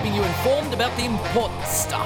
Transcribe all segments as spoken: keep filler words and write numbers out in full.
keeping you informed about the important stuff.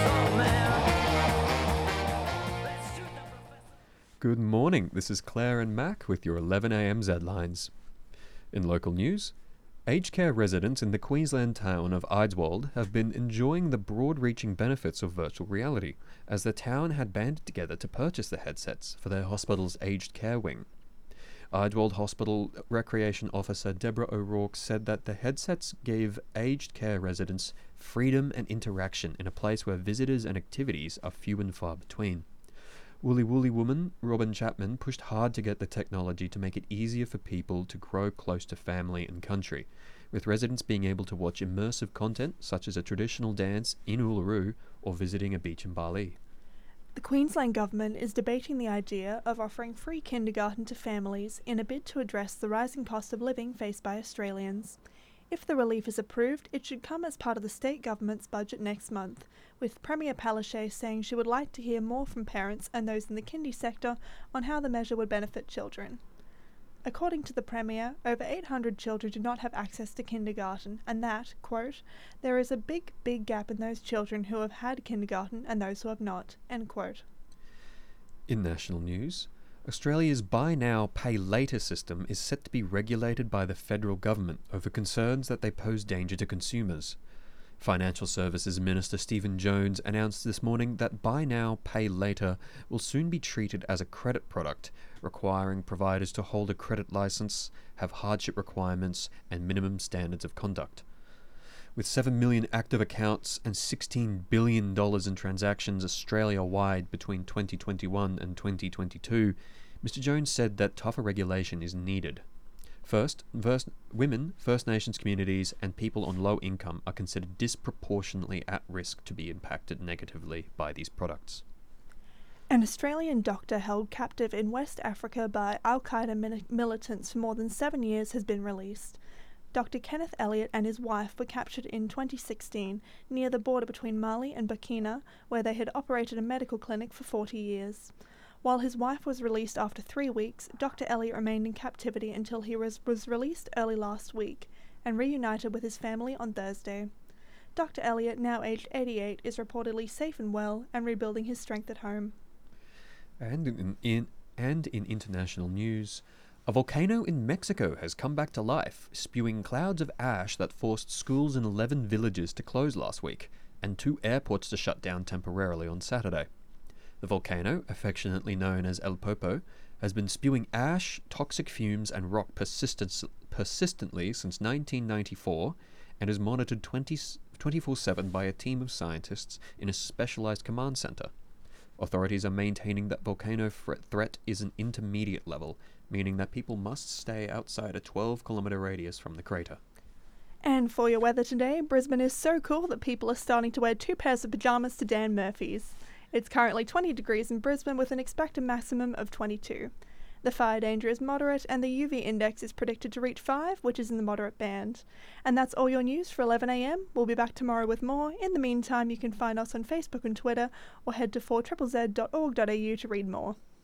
Good morning, this is Claire and Mac with your eleven a m Z-Lines. In local news, aged care residents in the Queensland town of Eidswold have been enjoying the broad-reaching benefits of virtual reality, as the town had banded together to purchase the headsets for their hospital's aged care wing. Eidswold Hospital Recreation Officer Deborah O'Rourke said that the headsets gave aged care residents freedom and interaction in a place where visitors and activities are few and far between. Woolly Woolly woman Robin Chapman pushed hard to get the technology to make it easier for people to grow close to family and country, with residents being able to watch immersive content such as a traditional dance in Uluru or visiting a beach in Bali. The Queensland Government is debating the idea of offering free kindergarten to families in a bid to address the rising cost of living faced by Australians. If the relief is approved, it should come as part of the state government's budget next month, with Premier Palaszczuk saying she would like to hear more from parents and those in the kindy sector on how the measure would benefit children. According to the Premier, over eight hundred children do not have access to kindergarten, and that, quote, there is a big, big gap in those children who have had kindergarten and those who have not, end quote. In national news, Australia's Buy Now, Pay Later system is set to be regulated by the federal government over concerns that they pose danger to consumers. Financial Services Minister Stephen Jones announced this morning that Buy Now, Pay Later will soon be treated as a credit product, requiring providers to hold a credit license, have hardship requirements, and minimum standards of conduct. With seven million active accounts and sixteen billion dollars in transactions Australia-wide between twenty twenty-one and twenty twenty-two, Mister Jones said that tougher regulation is needed. First, first, women, First Nations communities, and people on low income are considered disproportionately at risk to be impacted negatively by these products. An Australian doctor held captive in West Africa by Al-Qaeda min- militants for more than seven years has been released. Doctor Kenneth Elliott and his wife were captured in twenty sixteen near the border between Mali and Burkina, where they had operated a medical clinic for forty years. While his wife was released after three weeks, Doctor Elliott remained in captivity until he was, was released early last week and reunited with his family on Thursday. Doctor Elliott, now aged eighty-eight, is reportedly safe and well and rebuilding his strength at home. And in, in, and in international news, a volcano in Mexico has come back to life, spewing clouds of ash that forced schools in eleven villages to close last week, and two airports to shut down temporarily on Saturday. The volcano, affectionately known as El Popo, has been spewing ash, toxic fumes, and rock persistent, persistently since nineteen ninety-four, and is monitored twenty-four seven by a team of scientists in a specialized command center. Authorities are maintaining that volcano threat is an intermediate level, meaning that people must stay outside a twelve kilometre radius from the crater. And for your weather today, Brisbane is so cool that people are starting to wear two pairs of pyjamas to Dan Murphy's. It's currently twenty degrees in Brisbane with an expected maximum of twenty-two. The fire danger is moderate and the U V index is predicted to reach five, which is in the moderate band. And that's all your news for eleven a m. We'll be back tomorrow with more. In the meantime, you can find us on Facebook and Twitter or head to four z z dot org dot a u to read more.